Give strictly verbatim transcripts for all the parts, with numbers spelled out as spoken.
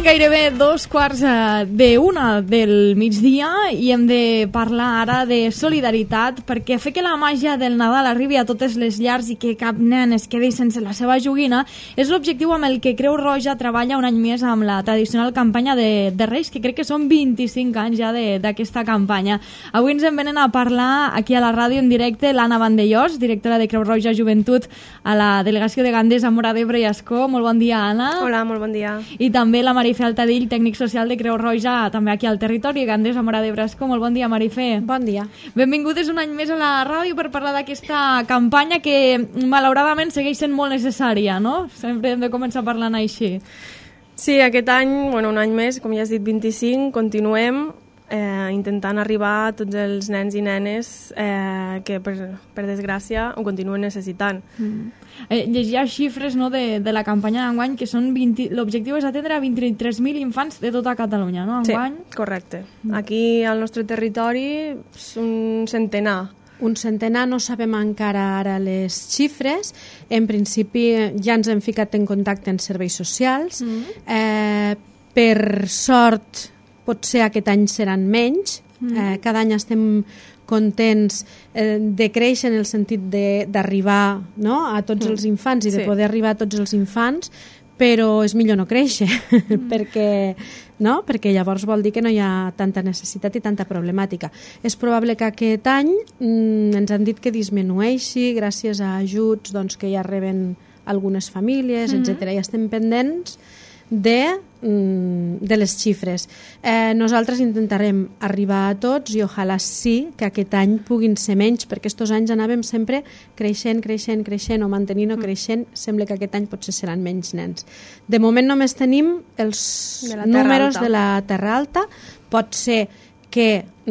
gairebé dos quarts d'una del migdia i hem de parlar ara de solidaritat, perquè fer que la màgia del Nadal arribi a totes les llars i que cap nen es quedi sense la seva joguina és l'objectiu amb el que Creu Roja treballa un any més amb la tradicional campanya de, de Reis, que crec que són vint-i-cinc anys ja d'aquesta campanya. Avui ens en venen a parlar aquí a la ràdio en directe l'Anna Vandellós, directora de Creu Roja Joventut a la delegació de Gandesa, Móra d'Ebre i Ascó. Molt bon dia, Anna. Hola, molt bon dia. I també la Marifé Altadill, tècnic social de Creu Roja, també aquí al territori, Gandesa, Móra d'Ebre, Ascó. Molt bon dia, Marifé. Bon dia. Benvingudes un any més a la ràdio per parlar d'aquesta campanya que malauradament segueix sent molt necessària, no? Sempre hem de començar parlant així. Sí, aquest any, bueno, un any més, com ja has dit, vint-i-cinc, continuem eh, intentant arribar a tots els nens i nenes eh, que, per, per desgràcia, ho continuen necessitant. Mm. Eh, llegia xifres, no, de, de la campanya d'enguany, que són vint... l'objectiu és atendre a vint-i-tres mil infants de tota Catalunya, no? Enguany? Sí, correcte. Aquí al nostre territori és un centenar. Un centenar, no sabem encara ara les xifres. En principi ja ens hem ficat en contacte amb serveis socials. Mm. Eh, per sort, potser aquest any seran menys. Mm. Eh, cada any estem contents eh, de créixer en el sentit d'arribar, no?, a tots mm. els infants i de sí. poder arribar a tots els infants, però és millor no créixer, mm. perquè, no? perquè llavors vol dir que no hi ha tanta necessitat i tanta problemàtica. És probable que aquest any mm, ens han dit que disminueixi gràcies a ajuts doncs, que ja reben algunes famílies, mm. etcètera. I estem pendents de, mm, de les xifres. Eh, nosaltres intentarem arribar a tots i ojalà sí que aquest any puguin ser menys, perquè estos anys anàvem sempre creixent, creixent, creixent o mantenint o creixent. Sembla que aquest any potser seran menys nens. De moment només tenim els de números alta. de la Terra Alta. Pot ser que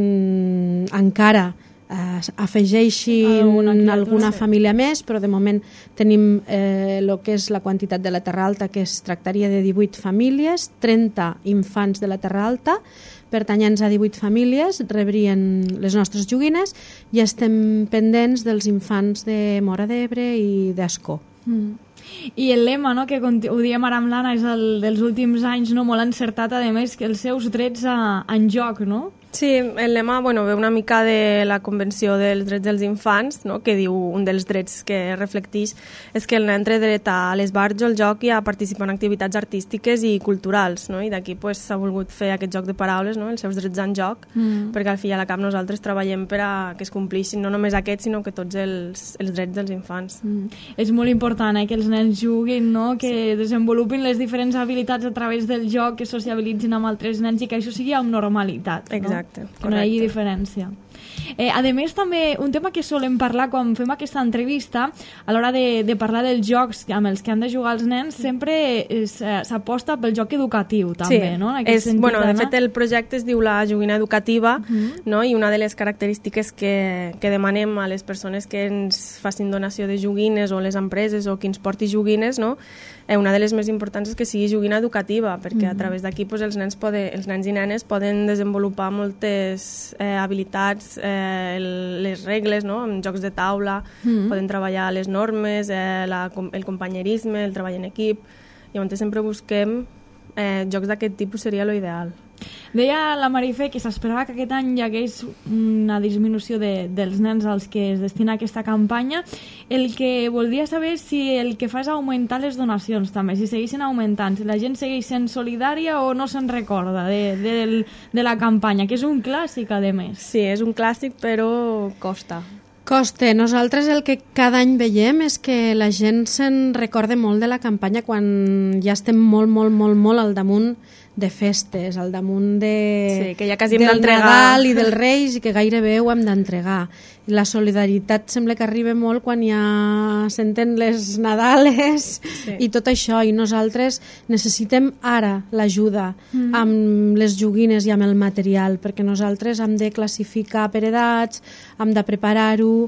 mm, encara eh, afegeixi alguna, alguna família més, però de moment tenim eh, el que és la quantitat de la Terra Alta, que es tractaria de divuit famílies, trenta infants de la Terra Alta, pertanyents a divuit famílies, rebrien les nostres joguines i estem pendents dels infants de Móra d'Ebre i d'Ascó. Mm. I el lema, no, que ho diem ara amb l'Anna, és el dels últims anys, no, molt encertat, a més, que els seus drets a, en joc, no? Sí, el lema bueno, ve una mica de la Convenció dels Drets dels Infants, no? Que diu un dels drets que reflecteix és que el nen té dret a l'esbarjo, al joc i a participar en activitats artístiques i culturals, no? I d'aquí pues, s'ha volgut fer aquest joc de paraules, no? Els seus drets en joc, mm. perquè al fi i a la cap nosaltres treballem per a que es compleixin no només aquests, sinó que tots els, els drets dels infants. Mm. És molt important eh, que els nens juguin, no? Que sí. desenvolupin les diferents habilitats a través del joc, que sociabilitzin amb altres nens i que això sigui amb normalitat. Exacte. No? Que no hi hagi diferència. Eh, a més, també, un tema que solem parlar quan fem aquesta entrevista, a l'hora de, de parlar dels jocs amb els que han de jugar els nens, sempre s'aposta pel joc educatiu, també, sí. no? És, bueno, de fet, el projecte es diu la joguina educativa, uh -huh. no? I una de les característiques que, que demanem a les persones que ens facin donació de joguines o les empreses o qui ens porti joguines, no? Eh, una de les més importants és que sigui joguina educativa, perquè uh -huh. a través d'aquí pues, els, nens pode, els nens i nenes poden desenvolupar moltes eh, habilitats, eh, el, les regles, no? En jocs de taula, mm. poden treballar les normes, eh, la, el companyerisme, el treball en equip. Llavors sempre busquem eh, jocs d'aquest tipus, seria l'ideal. Deia la Marifé que s'esperava que aquest any hi hagués una disminució de, dels nens als que es destina aquesta campanya. El que voldria saber si el que fa és augmentar les donacions també, si segueixen augmentant, si la gent segueix sent solidària o no se'n recorda de, de, de la campanya, que és un clàssic, a més. Sí, és un clàssic, però costa. Costa. Nosaltres el que cada any veiem és que la gent se'n recorda molt de la campanya quan ja estem molt, molt, molt, molt al damunt de festes, al damunt de, sí, que ja quasi hem del d'entregar. Nadal i dels Reis i que gairebé ho hem d'entregar. La solidaritat sembla que arriba molt quan ja senten les Nadales sí. i tot això, i nosaltres necessitem ara l'ajuda mm. amb les joguines i amb el material, perquè nosaltres hem de classificar per edats, hem de preparar-ho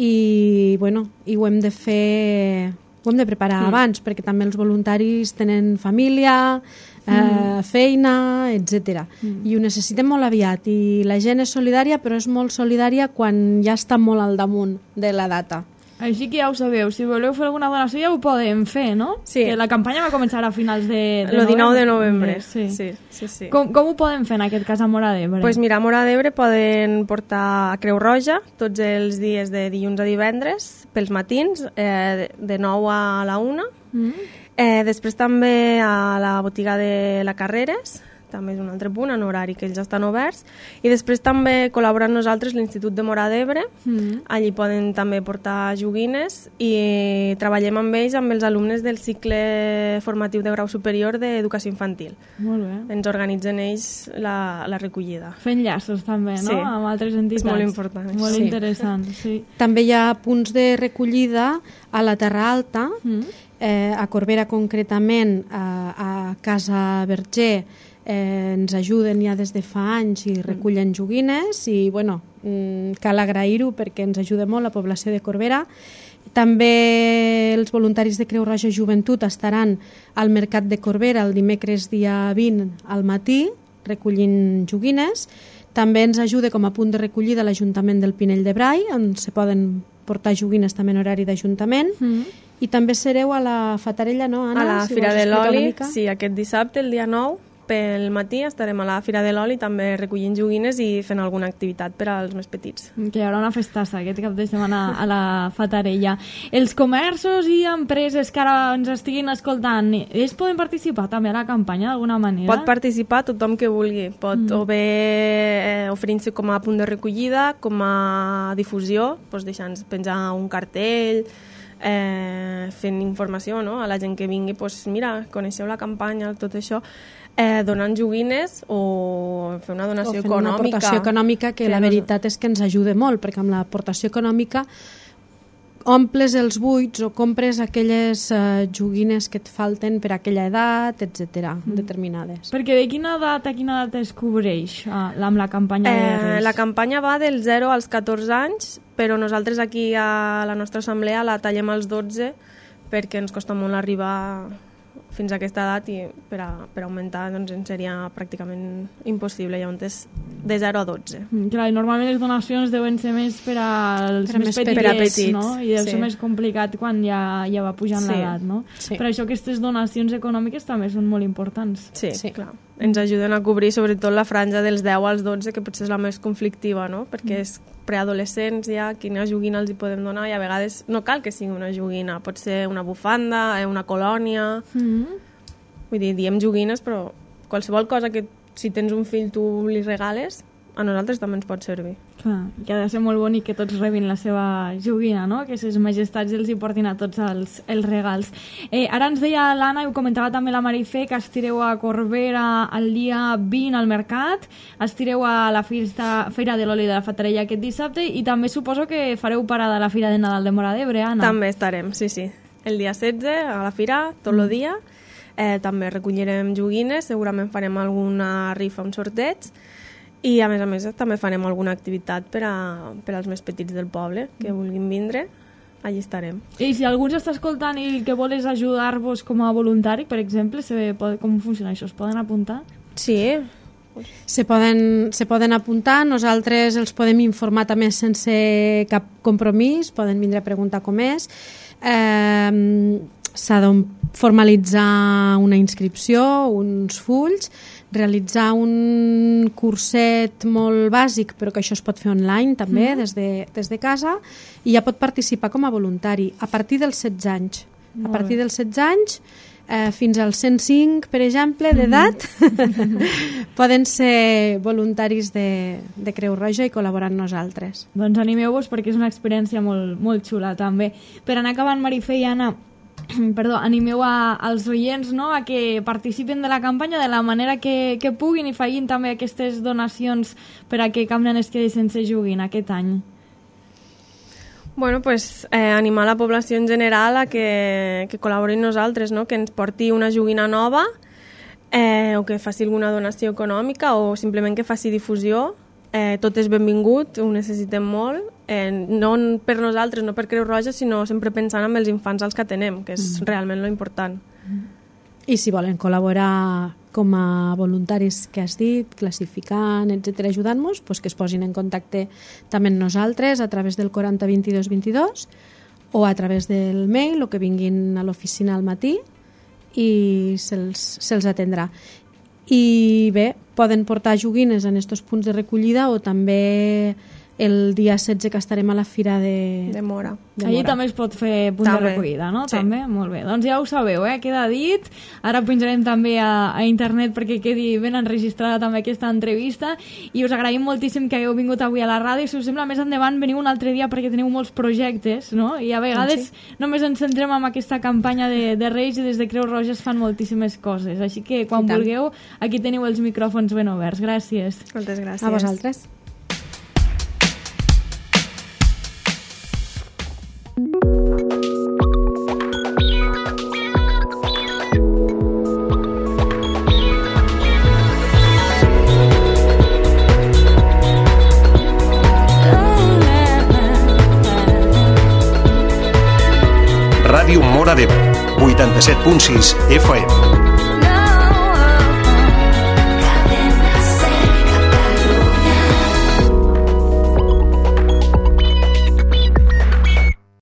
i, bueno, i ho hem de fer, ho hem de preparar mm. abans, perquè també els voluntaris tenen família, eh, feina, etcètera. Mm. I ho necessitem molt aviat, i la gent és solidària, però és molt solidària quan ja està molt al damunt de la data. Així que ja ho sabeu, si voleu fer alguna donació ja ho podem fer, no? Sí. Que la campanya va començar a finals de, de El dinou de novembre. novembre, sí. sí, sí, sí. Com, com ho podem fer en aquest cas a Móra d'Ebre? Pues mira, a Móra d'Ebre poden portar a Creu Roja tots els dies de dilluns a divendres, pels matins, eh, de, de nou a la una. Mm. Eh, després també a la botiga de la Carreres, també és un altre punt, en horari que ells estan oberts. I després també col·labora amb nosaltres l'Institut de Móra d'Ebre. Mm. Allí poden també portar joguines i treballem amb ells, amb els alumnes del cicle formatiu de grau superior d'educació infantil. Molt bé. Ens organitzen ells la, la recollida. Fent llaços també, no? Sí. Amb altres entitats. És molt important. Molt sí. interessant, sí. També hi ha punts de recollida a la Terra Alta, mm. eh, a Corbera concretament, a, a Casa Verger, Eh, ens ajuden ja des de fa anys i recullen joguines i bueno, cal agrair-ho perquè ens ajuda molt la població de Corbera. També els voluntaris de Creu Roja Joventut estaran al Mercat de Corbera el dimecres dia vint al matí recollint joguines. També ens ajuda com a punt de recollida l'Ajuntament del Pinell de Brai, on se poden portar joguines també en horari d'Ajuntament. Mm. I també sereu a la Fatarella, no, Anna? A la si Fira de l'Oli, sí, aquest dissabte, el dia nou, pel matí estarem a la Fira de l'Oli també recollint joguines i fent alguna activitat per als més petits. Que hi haurà una festassa aquest cap de setmana a la Fatarella. Els comerços i empreses que ara ens estiguin escoltant, ells poden participar també a la campanya d'alguna manera? Pot participar tothom que vulgui. Pot mm. o bé eh, oferint-se com a punt de recollida, com a difusió, doncs deixant penjar un cartell, eh, fent informació, no? A la gent que vingui, doncs mira, coneixeu la campanya, tot això. Eh, donant joguines o fer una donació o econòmica. Una aportació econòmica que, que la veritat és que ens ajuda molt, perquè amb l'aportació econòmica omples els buits o compres aquelles eh, joguines que et falten per a aquella edat, etcètera, mm. determinades. Perquè de quina edat a quina edat es cobreix ah, amb la campanya de Reis? Eh, la campanya va del zero als catorze anys, però nosaltres aquí a la nostra assemblea la tallem als dotze perquè ens costa molt arribar fins a aquesta edat i per, a, per augmentar doncs, ens seria pràcticament impossible, llavors de zero a dotze. Mm, clar, normalment les donacions deuen ser més per als per més, més petits, per a petits, no? I deu sí. ser més complicat quan ja, ja va pujant sí. l'edat, no? Sí. Per això aquestes donacions econòmiques també són molt importants. Sí, sí. clar. Ens ajuden a cobrir sobretot la franja dels deu als dotze, que potser és la més conflictiva, no? Perquè és preadolescents ja, quina joguina els hi podem donar i a vegades no cal que sigui una joguina, pot ser una bufanda, una colònia... Mm-hmm. Vull dir, diem joguines, però qualsevol cosa que si tens un fill tu li regales, a nosaltres també ens pot servir. Clar, que ha de ser molt bonic que tots rebin la seva joguina, no? Que ses majestats els hi portin a tots els, els regals. Eh, ara ens deia l'Anna, i ho comentava també la Marifé, que estireu a Corbera el dia vint al mercat, estireu a la Fira, Fira de l'Oli de la Fatarella aquest dissabte i també suposo que fareu parada a la Fira de Nadal de Móra d'Ebre, Anna. També estarem, sí, sí. El dia setze a la Fira, tot el dia. Eh, també recollirem joguines, segurament farem alguna rifa, un sorteig i a més a més també farem alguna activitat per, a, per als més petits del poble que vulguin vindre, allí estarem. I si algú ens està escoltant i que voles ajudar-vos com a voluntari, per exemple, se pot, com funciona això? Es poden apuntar? Sí. Se poden, se poden apuntar, nosaltres els podem informar també sense cap compromís, poden vindre a preguntar com és. Eh, s'ha de formalitzar una inscripció, uns fulls, realitzar un curset molt bàsic, però que això es pot fer online també, mm. des, de, des de casa, i ja pot participar com a voluntari a partir dels setze anys. Molt a partir bé. dels setze anys eh, fins als cent cinc, per exemple, d'edat, mm. poden ser voluntaris de, de Creu Roja i col·laborar amb nosaltres. Doncs animeu-vos perquè és una experiència molt, molt xula també. Per anar acabant, Marifé i Anna, perdó, animeu a, als oients, no?, a que participin de la campanya de la manera que, que puguin i facin també aquestes donacions per a que cap nen es quedi sense joguina aquest any. Bueno, pues eh, animar la població en general a que, que col·laborin nosaltres, no?, que ens porti una joguina nova eh, o que faci alguna donació econòmica o simplement que faci difusió. Eh, tot és benvingut, ho necessitem molt, eh, no per nosaltres, no per Creu Roja, sinó sempre pensant en els infants als que atenem, que és mm. realment lo important. I si volen col·laborar com a voluntaris que has dit, classificant, etcètera, ajudant-nos, pues que es posin en contacte també amb nosaltres a través del quaranta vint-i-dos vint-i-dos o a través del mail, o que vinguin a l'oficina al matí i se'ls se atendrà. I bé, poden portar joguines en aquests punts de recollida o també el dia setze que estarem a la Fira de, de Mora. De Allí Mora. també es pot fer punt també. de recollida, no? Sí. També? Molt bé. Doncs ja ho sabeu, eh? Queda dit. Ara penjarem també a, a internet perquè quedi ben enregistrada també aquesta entrevista i us agraïm moltíssim que hagueu vingut avui a la ràdio. Si us sembla, més endavant veniu un altre dia perquè teniu molts projectes, no? I a vegades sí. només ens centrem en aquesta campanya de, de Reis i des de Creu Roja es fan moltíssimes coses. Així que quan vulgueu, aquí teniu els micròfons ben oberts. Gràcies. Moltes gràcies. A vosaltres. Ràdio Móra d'Ebre, vuitanta-set punt sis F M.